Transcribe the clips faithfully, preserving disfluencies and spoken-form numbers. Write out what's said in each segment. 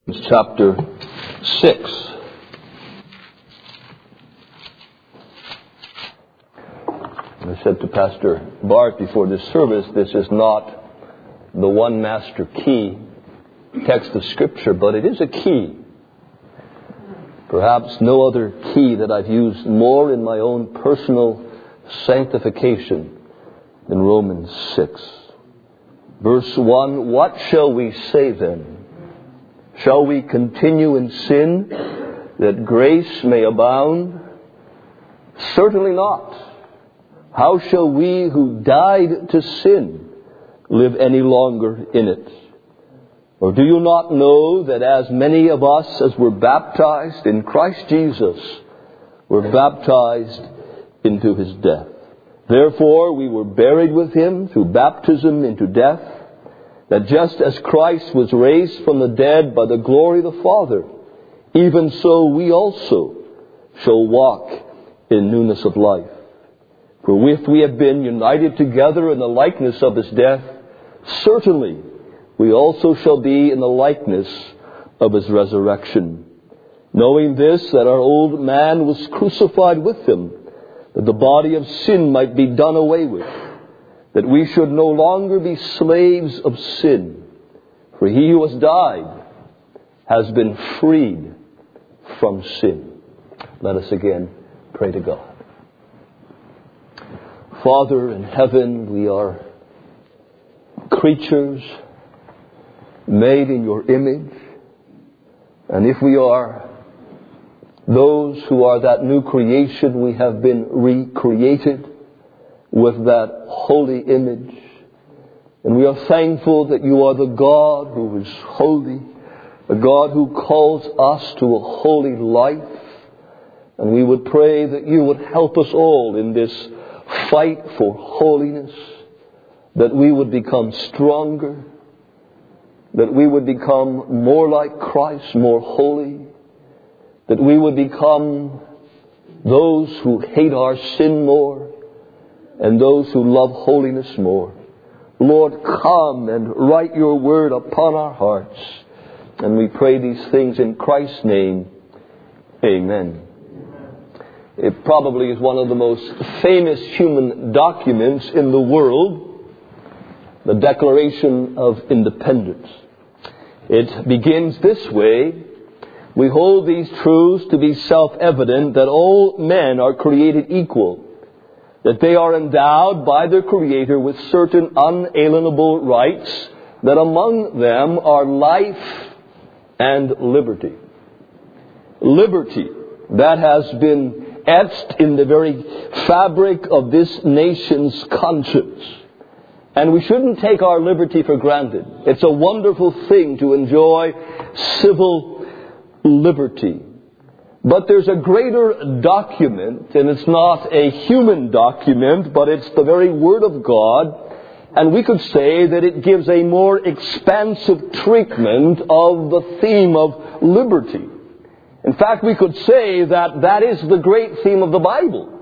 Chapter six. I said to Pastor Bart before this service, this is not the one master key text of Scripture, but it is a key. Perhaps no other key that I've used more in my own personal sanctification than Romans six. Verse one, what shall we say then? Shall we continue in sin that grace may abound? Certainly not. How shall we who died to sin live any longer in it? Or do you not know that as many of us as were baptized in Christ Jesus were baptized into His death? Therefore we were buried with Him through baptism into death, that just as Christ was raised from the dead by the glory of the Father, even so we also shall walk in newness of life. For if we have been united together in the likeness of His death, certainly we also shall be in the likeness of His resurrection. Knowing this, that our old man was crucified with Him, that the body of sin might be done away with, that we should no longer be slaves of sin. For he who has died has been freed from sin. Let us again pray to God. Father in heaven, we are creatures made in your image. And if we are those who are that new creation, we have been recreated with that holy image. And we are thankful that you are the God who is holy, a God who calls us to a holy life. And we would pray that you would help us all in this fight for holiness, that we would become stronger, that we would become more like Christ, more holy, that we would become those who hate our sin more, and those who love holiness more. Lord, come and write your word upon our hearts. And we pray these things in Christ's name. Amen. It probably is one of the most famous human documents in the world, the Declaration of Independence. It begins this way: we hold these truths to be self-evident, that all men are created equal, that they are endowed by their Creator with certain unalienable rights, that among them are life and liberty. Liberty, that has been etched in the very fabric of this nation's conscience. And we shouldn't take our liberty for granted. It's a wonderful thing to enjoy civil liberty. But there's a greater document, and it's not a human document, but it's the very Word of God. And we could say that it gives a more expansive treatment of the theme of liberty. In fact, we could say that that is the great theme of the Bible.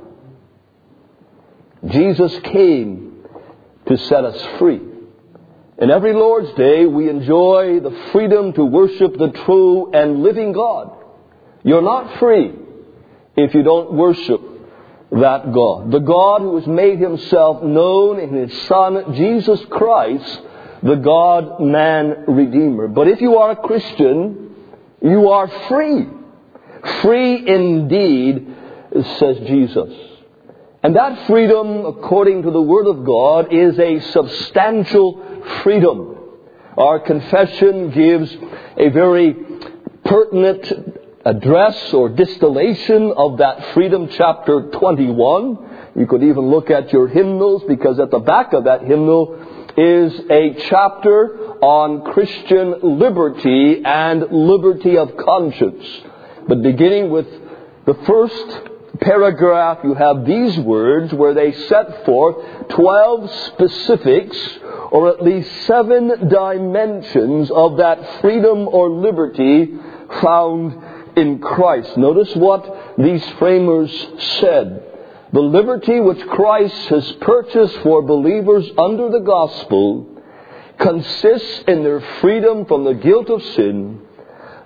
Jesus came to set us free. And every Lord's Day we enjoy the freedom to worship the true and living God. You're not free if you don't worship that God. The God who has made Himself known in His Son, Jesus Christ, the God-man Redeemer. But if you are a Christian, you are free. Free indeed, says Jesus. And that freedom, according to the Word of God, is a substantial freedom. Our confession gives a very pertinent address or distillation of that freedom, chapter twenty-one. You could even look at your hymnals, because at the back of that hymnal is a chapter on Christian liberty and liberty of conscience. But beginning with the first paragraph, you have these words where they set forth twelve specifics, or at least seven dimensions of that freedom or liberty found in Christ. Notice what these framers said. The liberty which Christ has purchased for believers under the gospel consists in their freedom from the guilt of sin,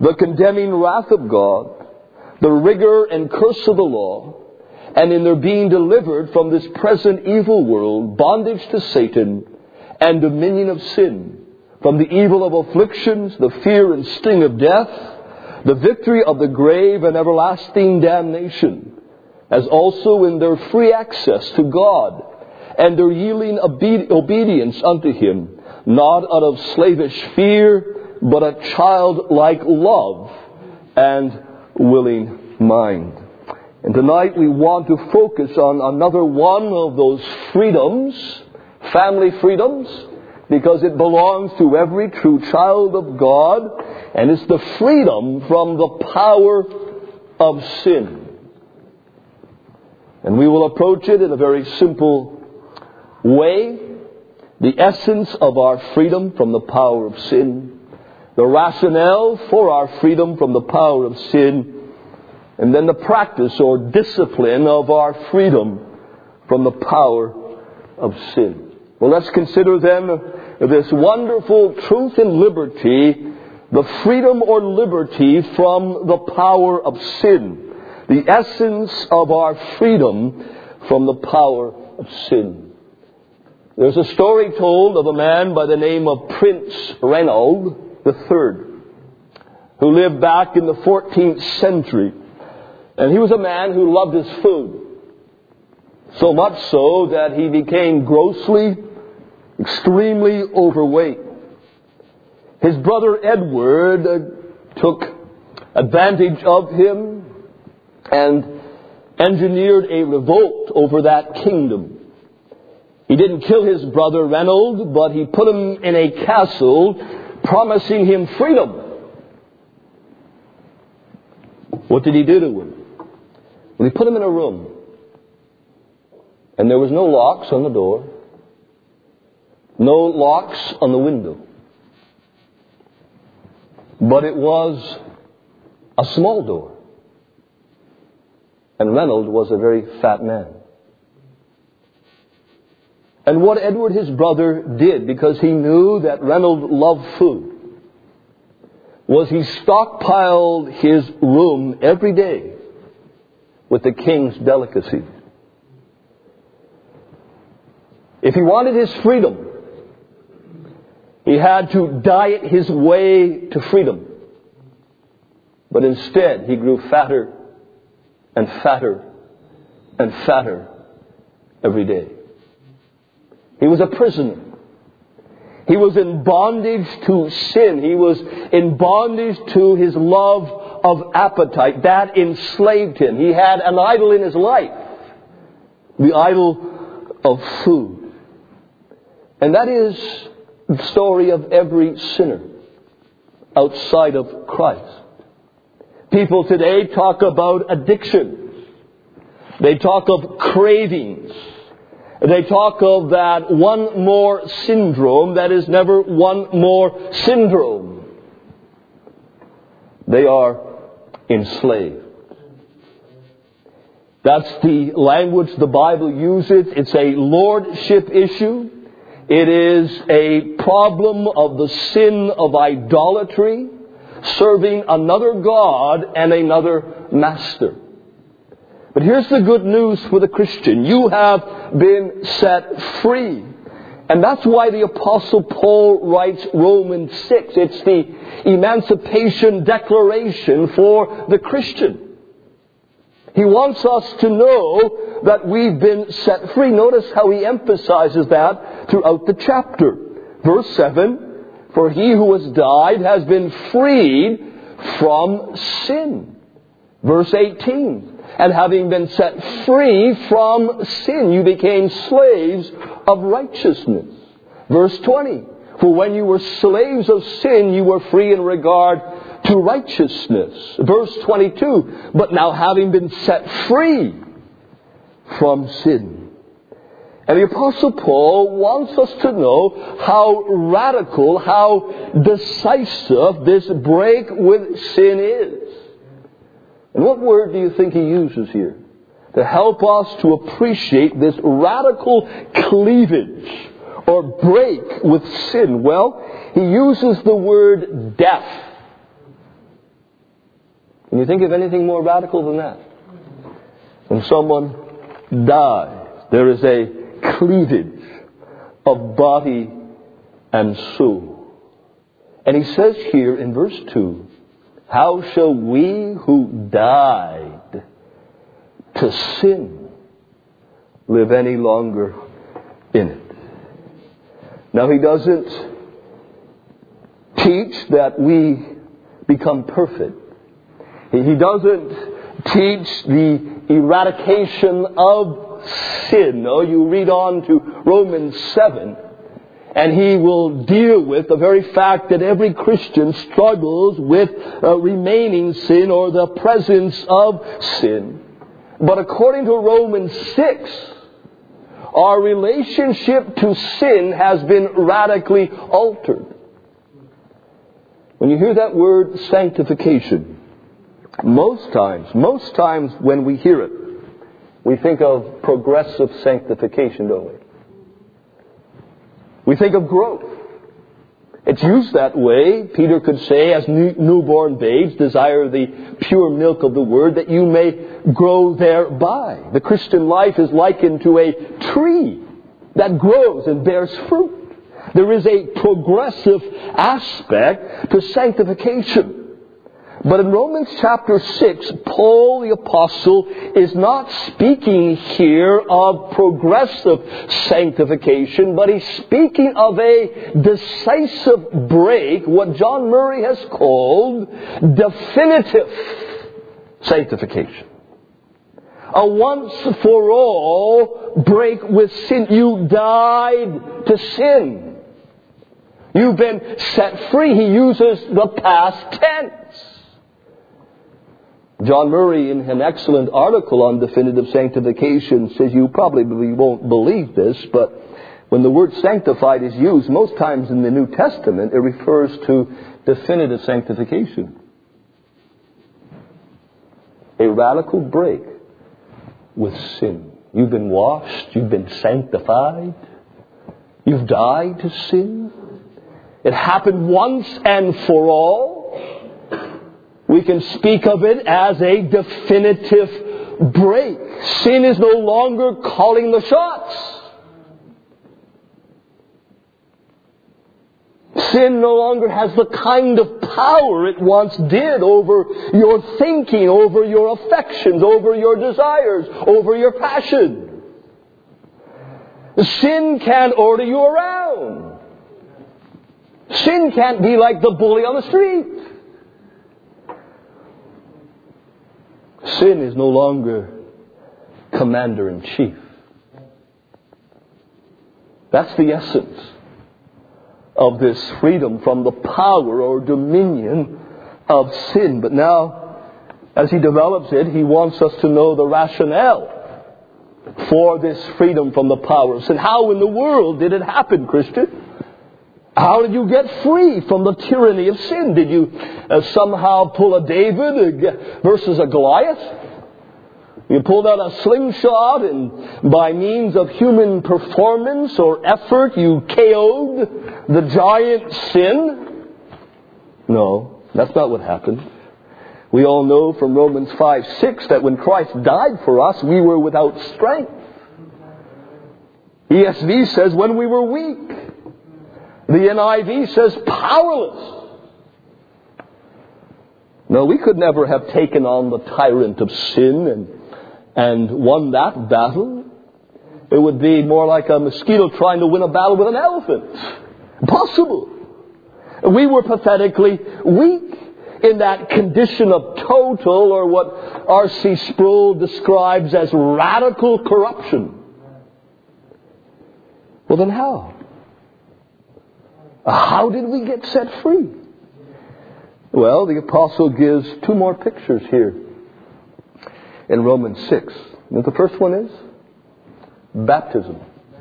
the condemning wrath of God, the rigor and curse of the law, and in their being delivered from this present evil world, bondage to Satan, and dominion of sin, from the evil of afflictions, the fear and sting of death, the victory of the grave and everlasting damnation, as also in their free access to God, and their yielding obe- obedience unto Him, not out of slavish fear, but a childlike love and willing mind. And tonight we want to focus on another one of those freedoms, family freedoms, because it belongs to every true child of God, and it's the freedom from the power of sin. And we will approach it in a very simple way. The essence of our freedom from the power of sin, the rationale for our freedom from the power of sin, and then the practice or discipline of our freedom from the power of sin. Well, let's consider then this wonderful truth and liberty, the freedom or liberty from the power of sin. The essence of our freedom from the power of sin. There's a story told of a man by the name of Prince Reynold the Third, who lived back in the fourteenth century. And he was a man who loved his food. So much so that he became grossly, extremely overweight. His brother Edward uh, took advantage of him and engineered a revolt over that kingdom. He didn't kill his brother Reynold, but he put him in a castle, promising him freedom. What did he do to him? Well, he put him in a room, and there was no locks on the door, no locks on the window. But it was a small door. And Reynold was a very fat man. And what Edward, his brother, did, because he knew that Reynold loved food, was he stockpiled his room every day with the king's delicacies. If he wanted his freedom, he had to diet his way to freedom. But instead, he grew fatter and fatter and fatter every day. He was a prisoner. He was in bondage to sin. He was in bondage to his love of appetite. That enslaved him. He had an idol in his life. The idol of food. And that is the story of every sinner outside of Christ. People today talk about addictions. They talk of cravings. They talk of that one more syndrome that is never one more syndrome. They are enslaved. That's the language the Bible uses. It's a lordship issue. It is a problem of the sin of idolatry, serving another God and another master. But here's the good news for the Christian. You have been set free. And that's why the Apostle Paul writes Romans six. It's the emancipation declaration for the Christian. He wants us to know that we've been set free. Notice how he emphasizes that throughout the chapter. Verse seven, for he who has died has been freed from sin. Verse eighteen, and having been set free from sin, you became slaves of righteousness. Verse twenty, for when you were slaves of sin, you were free in regard to righteousness. Verse twenty-two, but now having been set free from sin. And the Apostle Paul wants us to know how radical, how decisive this break with sin is. And what word do you think he uses here to help us to appreciate this radical cleavage or break with sin? Well, he uses the word death. Can you think of anything more radical than that? When someone dies, there is a cleavage of body and soul. And he says here in verse two, how shall we who died to sin live any longer in it? Now he doesn't teach that we become perfect. He doesn't teach the eradication of sin. No, you read on to Romans seven, and he will deal with the very fact that every Christian struggles with uh, remaining sin or the presence of sin. But according to Romans six, our relationship to sin has been radically altered. When you hear that word sanctification, most times, most times when we hear it, we think of progressive sanctification, don't we? We think of growth. It's used that way. Peter could say, as new, newborn babes desire the pure milk of the Word, that you may grow thereby. The Christian life is likened to a tree that grows and bears fruit. There is a progressive aspect to sanctification. But in Romans chapter six, Paul the Apostle is not speaking here of progressive sanctification, but he's speaking of a decisive break, what John Murray has called definitive sanctification. A once for all break with sin. You died to sin. You've been set free. He uses the past tense. John Murray, in an excellent article on definitive sanctification, says you probably won't believe this, but when the word sanctified is used, most times in the New Testament, it refers to definitive sanctification. A radical break with sin. You've been washed, you've been sanctified, you've died to sin. It happened once and for all. We can speak of it as a definitive break. Sin is no longer calling the shots. Sin no longer has the kind of power it once did over your thinking, over your affections, over your desires, over your passion. Sin can't order you around. Sin can't be like the bully on the street. Sin is no longer commander-in-chief. That's the essence of this freedom from the power or dominion of sin. But now, as he develops it, he wants us to know the rationale for this freedom from the power of sin. How in the world did it happen, Christian? How did you get free from the tyranny of sin? Did you uh, somehow pull a David versus a Goliath? You pulled out a slingshot and by means of human performance or effort you K O'd the giant sin? No, that's not what happened. We all know from Romans five six that when Christ died for us, we were without strength. E S V says when we were weak. The N I V says powerless. No, we could never have taken on the tyrant of sin and, and won that battle. It would be more like a mosquito trying to win a battle with an elephant. Impossible. We were pathetically weak in that condition of total, or what R C Sproul describes as radical corruption. Well, then how? How did we get set free? Well, the apostle gives two more pictures here in Romans six. You know what the first one is? Baptism.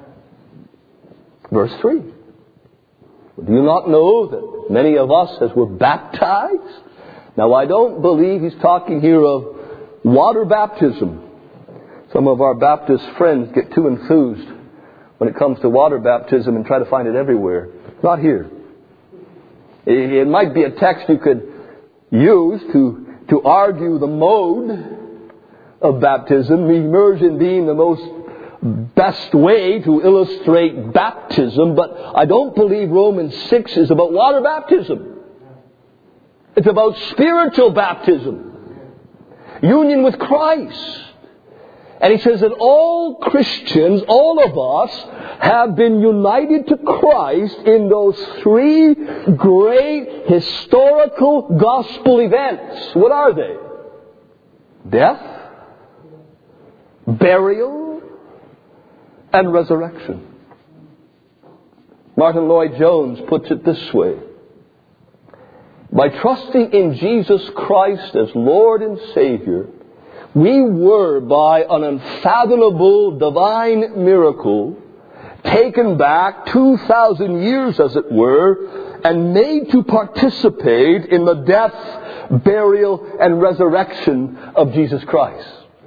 Verse three. Do you not know that many of us as were baptized? Now, I don't believe he's talking here of water baptism. Some of our Baptist friends get too enthused when it comes to water baptism and try to find it everywhere. Not here. It might be a text you could use to to argue the mode of baptism, immersion being the most best way to illustrate baptism, but I don't believe Romans six is about water baptism. It's about spiritual baptism, union with Christ. And he says that all Christians, all of us, have been united to Christ in those three great historical gospel events. What are they? Death, burial, and resurrection. Martin Lloyd-Jones puts it this way: by trusting in Jesus Christ as Lord and Savior, we were, by an unfathomable divine miracle, taken back two thousand years, as it were, and made to participate in the death, burial, and resurrection of Jesus Christ.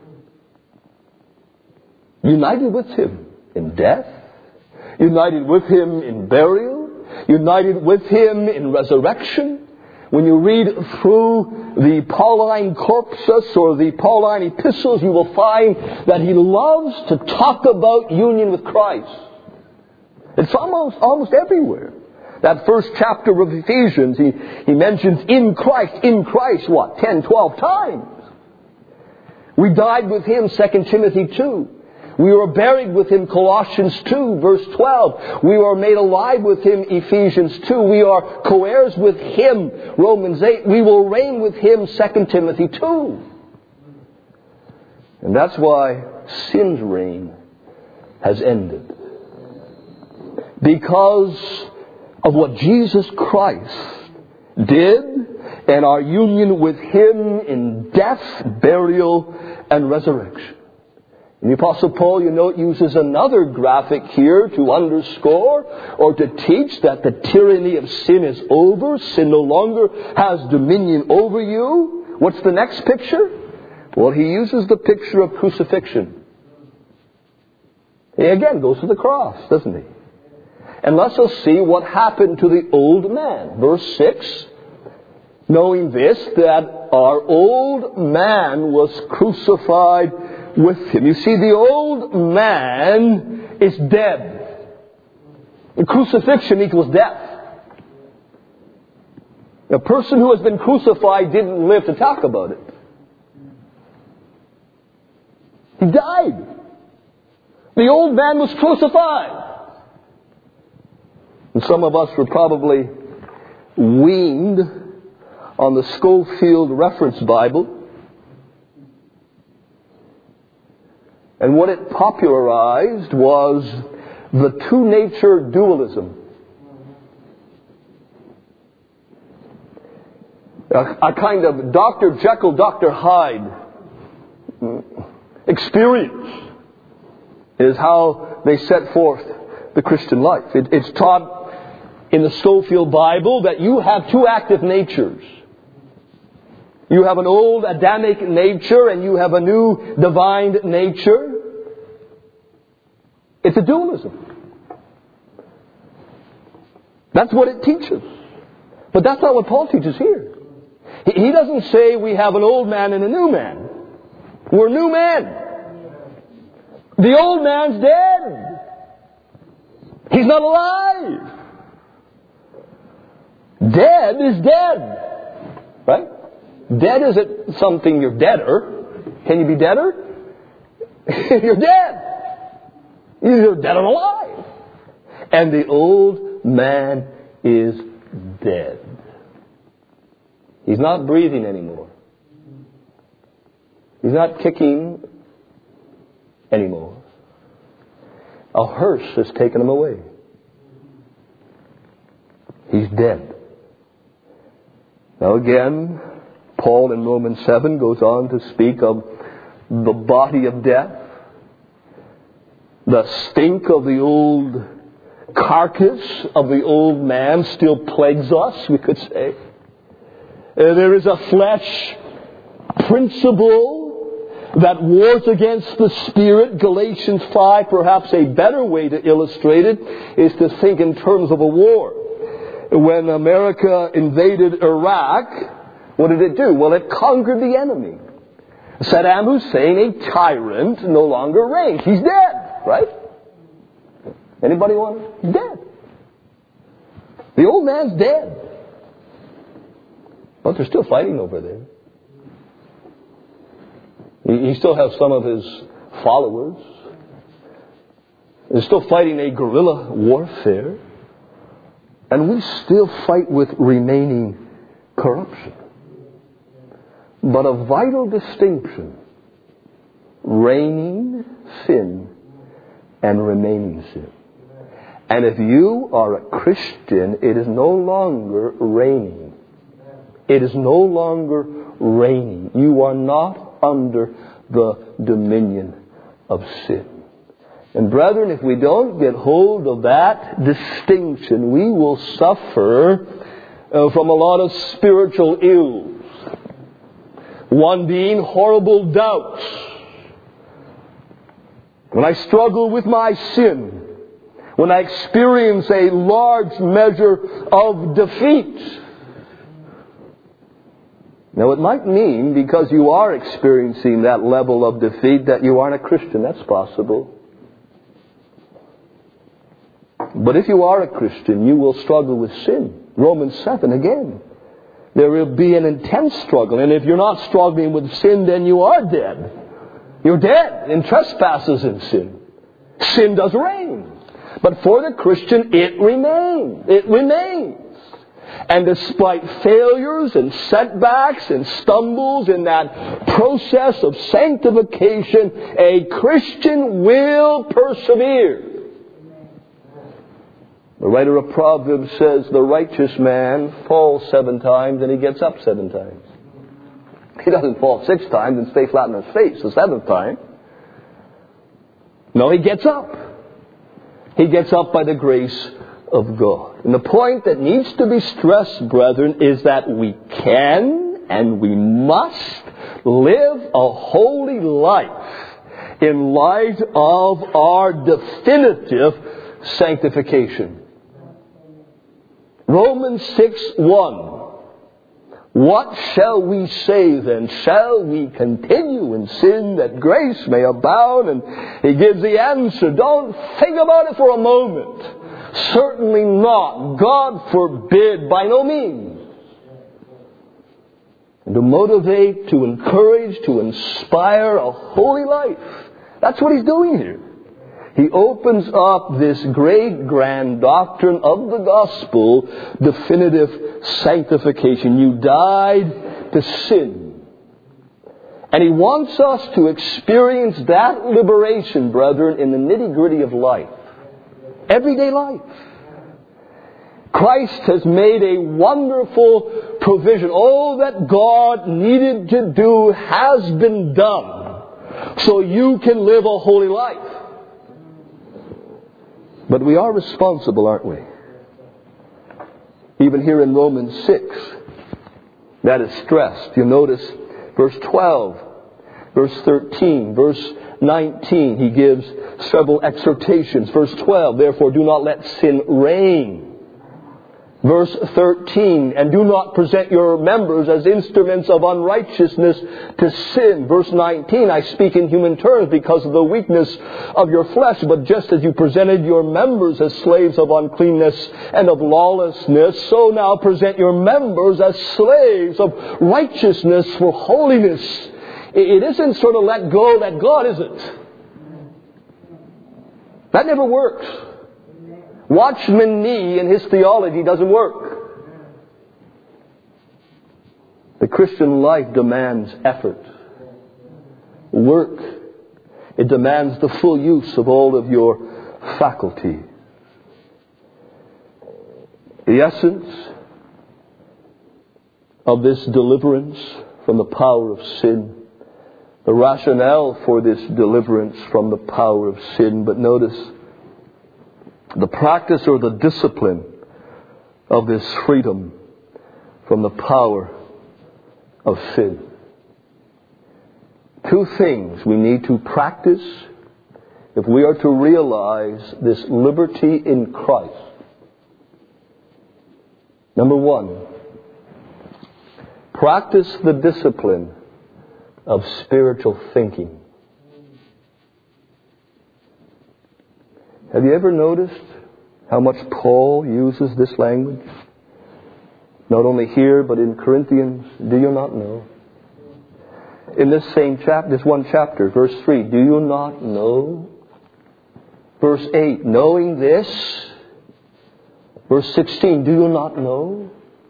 United with Him in death, united with Him in burial, united with Him in resurrection. When you read through the Pauline corpus or the Pauline epistles, you will find that he loves to talk about union with Christ. It's almost almost everywhere. That first chapter of Ephesians, he, he mentions in Christ, in Christ, what, ten, twelve times. We died with Him, Second Timothy two. We were buried with Him, Colossians two, verse twelve. We were made alive with Him, Ephesians two. We are co-heirs with Him, Romans eight. We will reign with Him, Second Timothy two. And that's why sin's reign has ended. Because of what Jesus Christ did and our union with Him in death, burial, and resurrection. And the Apostle Paul, you note, uses another graphic here to underscore or to teach that the tyranny of sin is over. Sin no longer has dominion over you. What's the next picture? Well, he uses the picture of crucifixion. He again goes to the cross, doesn't he? And let's us see what happened to the old man. Verse six, knowing this, that our old man was crucified with Him. You see, the old man is dead. The crucifixion equals death. A person who has been crucified didn't live to talk about it. He died. The old man was crucified. And some of us were probably weaned on the Schofield Reference Bible. And what it popularized was the two-nature dualism. A, a kind of Doctor Jekyll, Doctor Hyde experience is how they set forth the Christian life. It, it's taught in the Schofield Bible that you have two active natures. You have an old Adamic nature and you have a new divine nature. It's a dualism. That's what it teaches. But that's not what Paul teaches here. He doesn't say we have an old man and a new man. We're new men. The old man's dead. He's not alive. Dead is dead. Right? Dead isn't something you're deader. Can you be deader? You're dead. You're dead or alive. And the old man is dead. He's not breathing anymore. He's not kicking anymore. A hearse has taken him away. He's dead. Now again, Paul in Romans seven goes on to speak of the body of death. The stink of the old carcass of the old man still plagues us, we could say. Uh, there is a flesh principle that wars against the spirit. Galatians five, perhaps a better way to illustrate it, is to think in terms of a war. When America invaded Iraq, What did it do? Well, it conquered the enemy. Saddam Hussein, a tyrant, no longer reigns. He's dead, right? Anybody want to? He's dead. The old man's dead. But they're still fighting over there. He, he still has some of his followers. They're still fighting a guerrilla warfare. And we still fight with remaining corruption. But a vital distinction: reigning sin and remaining sin. And if you are a Christian, it is no longer reigning. It is no longer reigning. You are not under the dominion of sin. And brethren, if we don't get hold of that distinction, we will suffer uh, from a lot of spiritual ills. One being horrible doubts. When I struggle with my sin, when I experience a large measure of defeat. Now it might mean, because you are experiencing that level of defeat, that you aren't a Christian. That's possible. But if you are a Christian, you will struggle with sin. Romans seven again. There will be an intense struggle. And if you're not struggling with sin, then you are dead. You're dead in trespasses and sin. Sin does reign. But for the Christian, it remains. It remains. And despite failures and setbacks and stumbles in that process of sanctification, a Christian will persevere. The writer of Proverbs says the righteous man falls seven times and he gets up seven times. He doesn't fall six times and stay flat on his face the seventh time. No, he gets up. He gets up by the grace of God. And the point that needs to be stressed, brethren, is that we can and we must live a holy life in light of our definitive sanctification. Romans six one. What shall we say then? Shall we continue in sin that grace may abound? And he gives the answer. Don't think about it for a moment. Certainly not. God forbid. By no means. And to motivate, to encourage, to inspire a holy life. That's what he's doing here. He opens up this great grand doctrine of the gospel, definitive sanctification. You died to sin. And he wants us to experience that liberation, brethren, in the nitty-gritty of life. Everyday life. Christ has made a wonderful provision. All that God needed to do has been done. So you can live a holy life. But we are responsible, aren't we? Even here in Romans six, that is stressed. You notice verse twelve, verse thirteen, verse nineteen. He gives several exhortations. Verse twelve, therefore do not let sin reign. Verse thirteen, and do not present your members as instruments of unrighteousness to sin. Verse nineteen, I speak in human terms because of the weakness of your flesh, but just as you presented your members as slaves of uncleanness and of lawlessness, so now present your members as slaves of righteousness for holiness. It isn't sort of let go, let God, is it? That never works. Watchman Nee and his theology doesn't work. The Christian life demands effort, work. It demands the full use of all of your faculty. The essence of this deliverance from the power of sin, the rationale for this deliverance from the power of sin, but notice, the practice or the discipline of this freedom from the power of sin. Two things we need to practice if we are to realize this liberty in Christ. Number one, Practice the discipline of spiritual thinking. Have you ever noticed how much Paul uses this language? Not only here, but in Corinthians. Do you not know? In this same chapter, this one chapter, verse three, do you not know? Verse eight, knowing this. Verse sixteen, do you not know?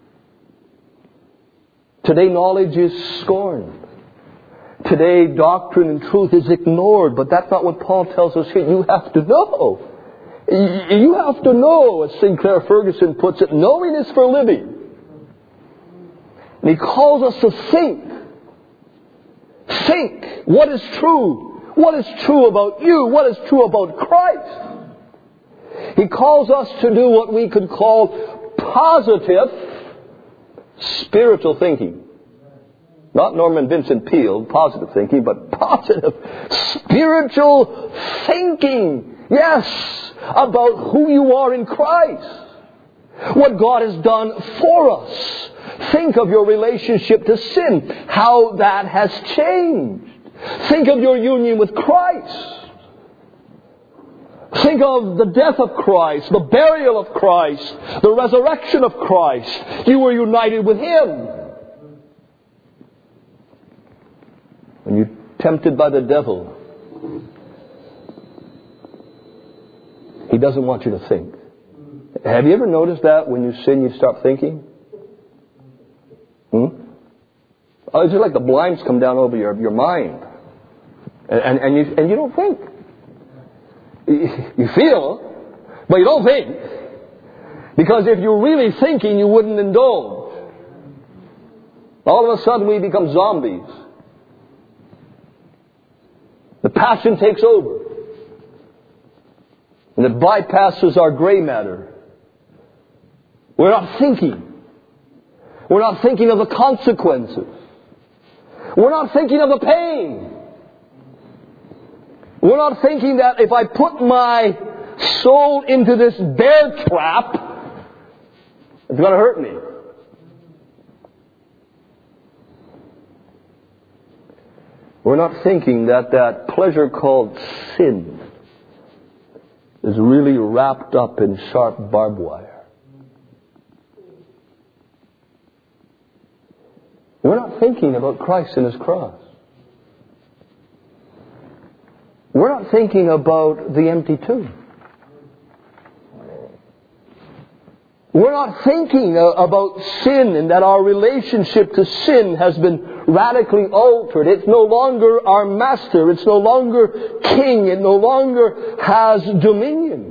Today knowledge is scorned. Today doctrine and truth is ignored. But that's not what Paul tells us here. You have to know. You have to know, as Sinclair Ferguson puts it, knowing is for living. And he calls us to think. Think what is true. What is true about you? What is true about Christ? He calls us to do what we could call positive spiritual thinking. Not Norman Vincent Peale, positive thinking, but positive spiritual thinking. Yes, about who you are in Christ. What God has done for us. Think of your relationship to sin, how that has changed. Think of your union with Christ. Think of the death of Christ, the burial of Christ, the resurrection of Christ. You were united with Him. When you're tempted by the devil, he doesn't want you to think. Have you ever noticed that when you sin, you start thinking? Hmm? Oh, it's just like the blinds come down over your, your mind. And, and, and, you, and you don't think. You, you feel, but you don't think. Because if you're really thinking, you wouldn't indulge. All of a sudden we become zombies. The passion takes over. And it bypasses our gray matter. We're not thinking. We're not thinking of the consequences. We're not thinking of the pain. We're not thinking that if I put my soul into this bear trap, it's going to hurt me. We're not thinking that that pleasure called sin is really wrapped up in sharp barbed wire. We're not thinking about Christ and His cross. We're not thinking about the empty tomb. We're not thinking about sin and that our relationship to sin has been radically altered. It's no longer our master. It's no longer king. It no longer has dominion.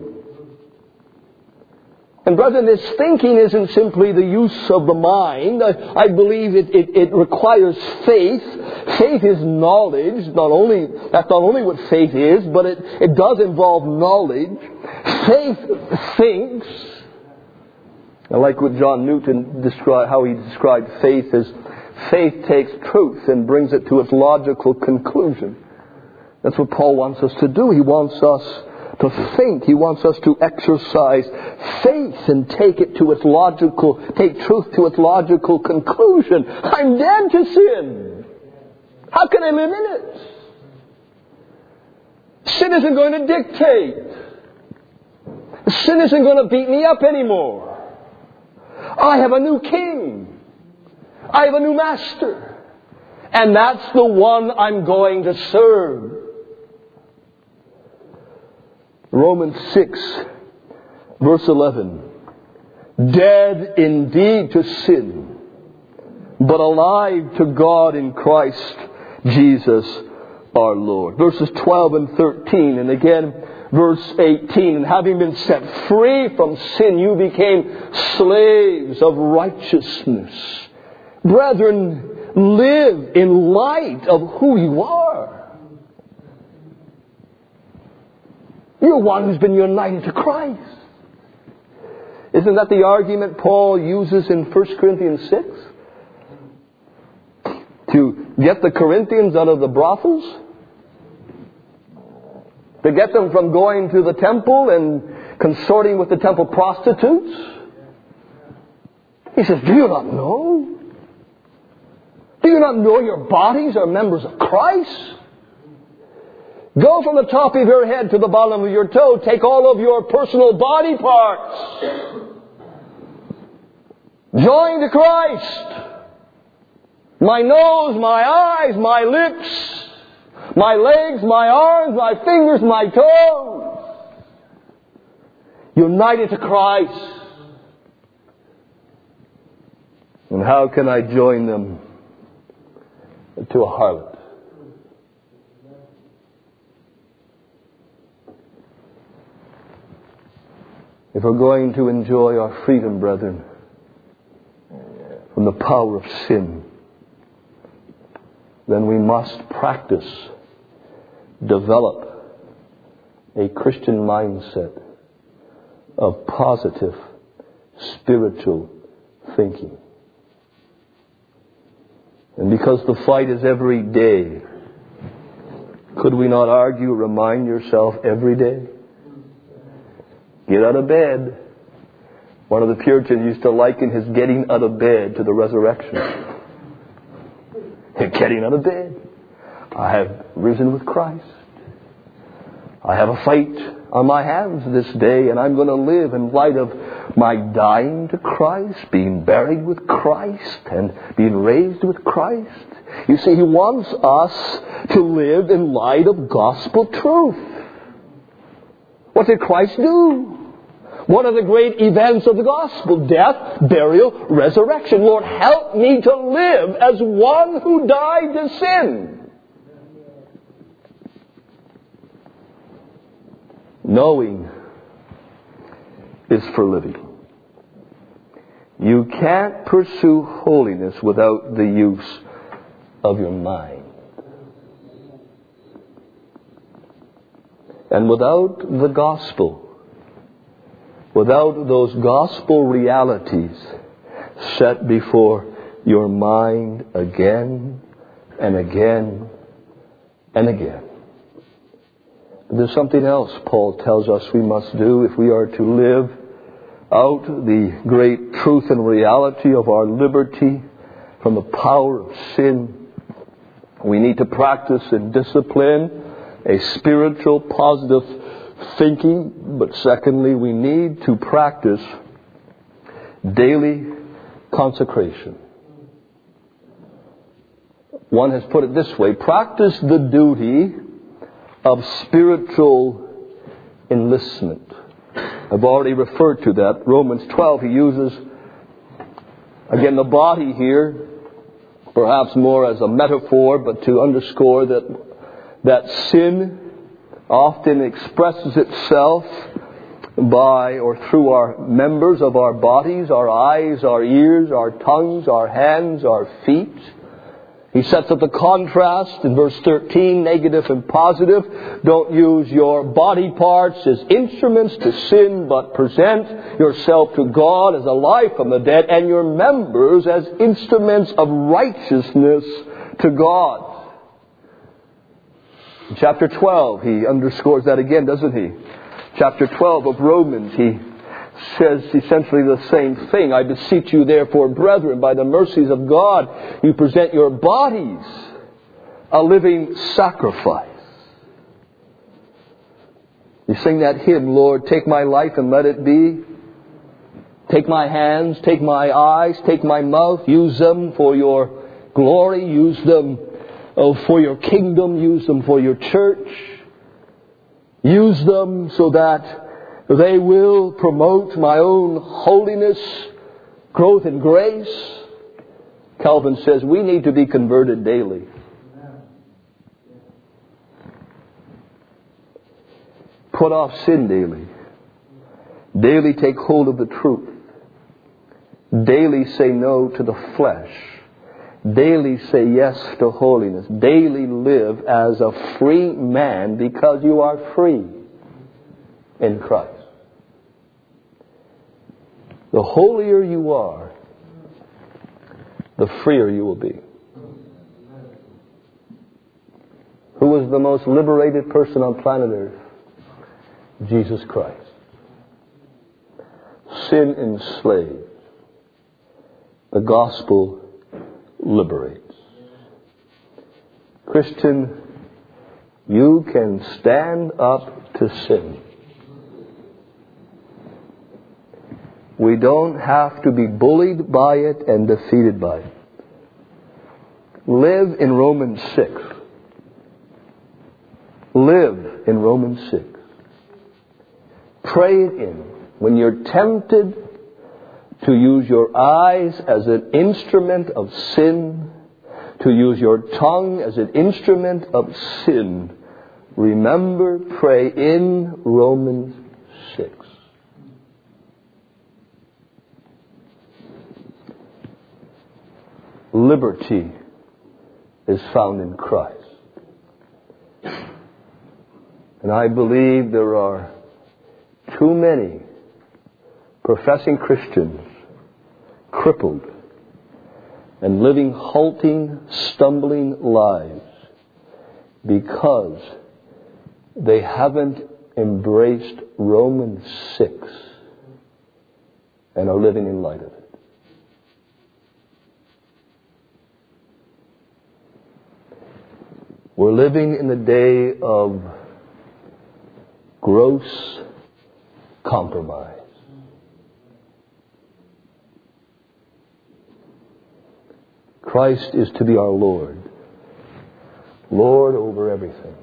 And brethren, this thinking isn't simply the use of the mind. I, I believe it, it, it requires faith. Faith is knowledge. Not only, that's not only what faith is, but it, it does involve knowledge. Faith thinks. I like what John Newton described, how he described faith as faith takes truth and brings it to its logical conclusion. That's what Paul wants us to do. He wants us to think. He wants us to exercise faith and take it to its logical, take truth to its logical conclusion. I'm dead to sin. How can I live in it? Sin isn't going to dictate. Sin isn't going to beat me up anymore. I have a new king. I have a new master. And that's the one I'm going to serve. Romans six, verse eleven. Dead indeed to sin, but alive to God in Christ Jesus our Lord. Verses twelve and thirteen, and again verse eighteen. And having been set free from sin, you became slaves of righteousness. Brethren, live in light of who you are. You're one who's been united to Christ. Isn't that the argument Paul uses in First Corinthians six? To get the Corinthians out of the brothels? To get them from going to the temple and consorting with the temple prostitutes? He says, do you not know? you not know your bodies are members of Christ? Go from the top of your head to the bottom of your toe. Take all of your personal body parts. Join to Christ. My nose, my eyes, my lips, my legs, my arms, my fingers, my toes. United to Christ. And how can I join them to a harlot? If we're going to enjoy our freedom, brethren, from the power of sin, then we must practice, develop a Christian mindset of positive spiritual thinking. And because the fight is every day, could we not argue, remind yourself every day? Get out of bed. One of the Puritans used to liken his getting out of bed to the resurrection. Getting out of bed. I have risen with Christ. I have a fight on my hands this day, and I'm going to live in light of my dying to Christ, being buried with Christ, and being raised with Christ. You see, He wants us to live in light of gospel truth. What did Christ do? One of the great events of the gospel: death, burial, resurrection. Lord, help me to live as one who died to sin. Knowing is for living. You can't pursue holiness without the use of your mind. And without the gospel, without those gospel realities set before your mind again and again and again. There's something else Paul tells us we must do if we are to live out the great truth and reality of our liberty from the power of sin. We need to practice and discipline a spiritual, positive thinking. But secondly, we need to practice daily consecration. One has put it this way: practice the duty of spiritual enlistment. I've already referred to that. Romans twelve, he uses, again, the body here, perhaps more as a metaphor, but to underscore that that sin often expresses itself by or through our members of our bodies, our eyes, our ears, our tongues, our hands, our feet. He sets up the contrast in verse thirteen, negative and positive. Don't use your body parts as instruments to sin, but present yourself to God as alive from the dead, and your members as instruments of righteousness to God. In chapter twelve, he underscores that again, doesn't he? Chapter twelve of Romans, he says essentially the same thing. I beseech you therefore, brethren, by the mercies of God, you present your bodies a living sacrifice. You sing that hymn, Lord, take my life and let it be. Take my hands, take my eyes, take my mouth. Use them for your glory. Use them oh, for your kingdom. Use them for your church. Use them so that they will promote my own holiness, growth in grace. Calvin says we need to be converted daily. Put off sin daily. Daily take hold of the truth. Daily say no to the flesh. Daily say yes to holiness. Daily live as a free man because you are free in Christ. The holier you are, the freer you will be. Who was the most liberated person on planet Earth? Jesus Christ. Sin enslaved. The gospel liberates. Christian, you can stand up to sin. We don't have to be bullied by it and defeated by it. Live in Romans six. Live in Romans six. Pray it in. When you're tempted to use your eyes as an instrument of sin, to use your tongue as an instrument of sin, remember, pray in Romans six. Liberty is found in Christ. And I believe there are too many professing Christians crippled and living halting, stumbling lives because they haven't embraced Romans six and are living in light of it. We're living in the day of gross compromise. Christ is to be our Lord. Lord over everything.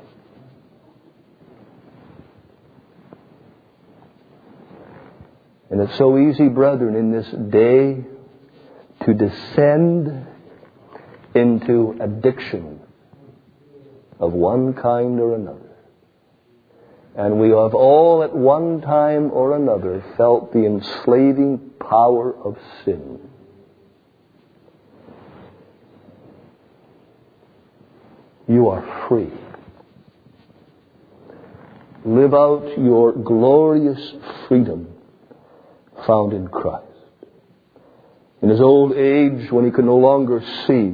And it's so easy, brethren, in this day to descend into addiction of one kind or another. And we have all at one time or another felt the enslaving power of sin. You are free. Live out your glorious freedom found in Christ. In his old age, when he could no longer see,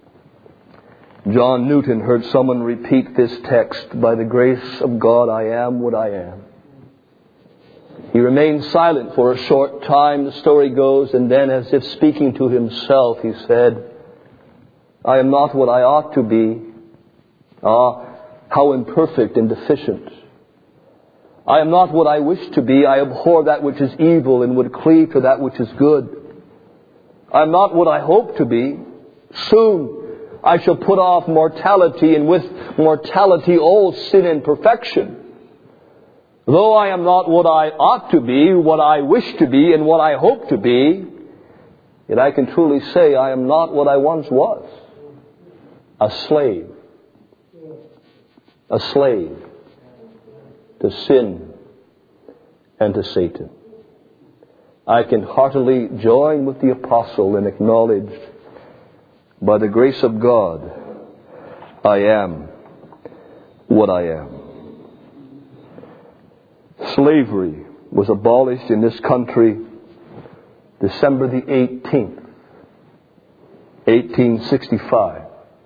John Newton heard someone repeat this text, "By the grace of God I am what I am." He remained silent for a short time, the story goes, and then as if speaking to himself, he said, "I am not what I ought to be. Ah, how imperfect and deficient. I am not what I wish to be. I abhor that which is evil and would cleave to that which is good. I am not what I hope to be. Soon I shall put off mortality, and with mortality all sin and perfection. Though I am not what I ought to be, what I wish to be, and what I hope to be, yet I can truly say I am not what I once was. A slave. A slave to sin and to Satan. I can heartily join with the apostle and acknowledge, by the grace of God, I am what I am. Slavery was abolished in this country December the eighteenth, eighteen sixty-five.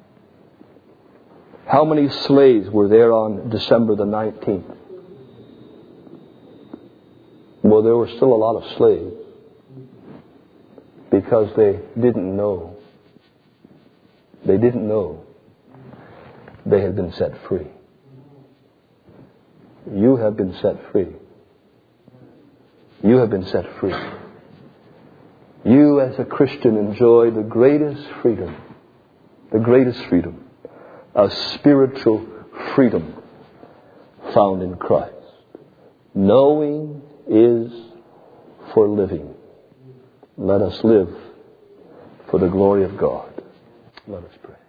How many slaves were there on December the nineteenth? Well, there were still a lot of slaves because they didn't know. They didn't know they had been set free. You have been set free. You have been set free. You as a Christian enjoy the greatest freedom. The greatest freedom. A spiritual freedom found in Christ. Knowing is for living. Let us live for the glory of God. Let us pray.